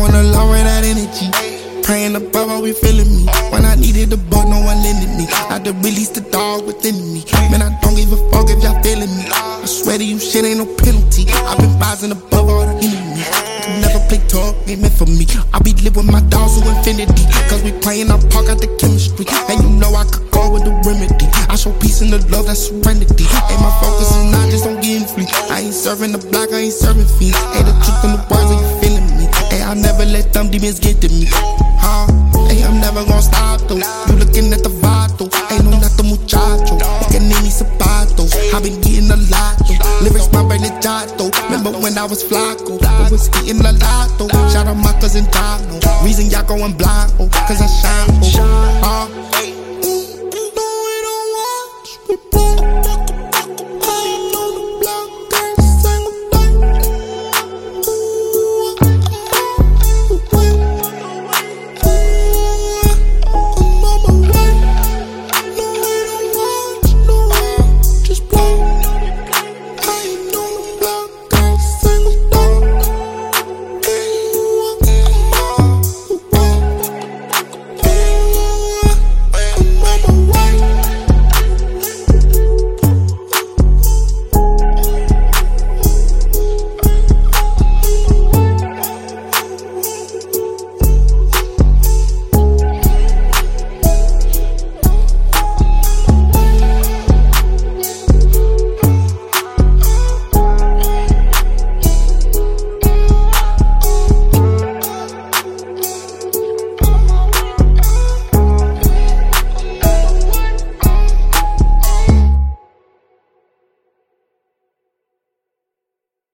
wanna lower that energy. Praying above, how we feeling me. When I needed the bug, no one lended me. I had to release the dog within me. Man, I don't give a fuck if y'all feeling me. I swear to you, shit ain't no penalty. I've been rising above all the enemies. Can never play talk, ain't meant for me. I be live with my dogs to infinity. Cause we playing our park out the chemistry. And you know I could go with the remedy. I show peace and the love, that's serenity. Ain't my focus is not just on getting free. I ain't serving the block, I ain't serving fiends. Ain't the truth in the words, are you feeling me? Hey, I never let them demons get to me. Hey, I'm never gonna stop though. You looking at the vato. Ain't no not the muchacho. Looking in these zapatos. I been getting a lot though. Lyrics my brain is jato. Remember when I was flaco? I was eating a lot though. Shout out my cousin Dino. Reason y'all going blind, oh, cause I shine, oh.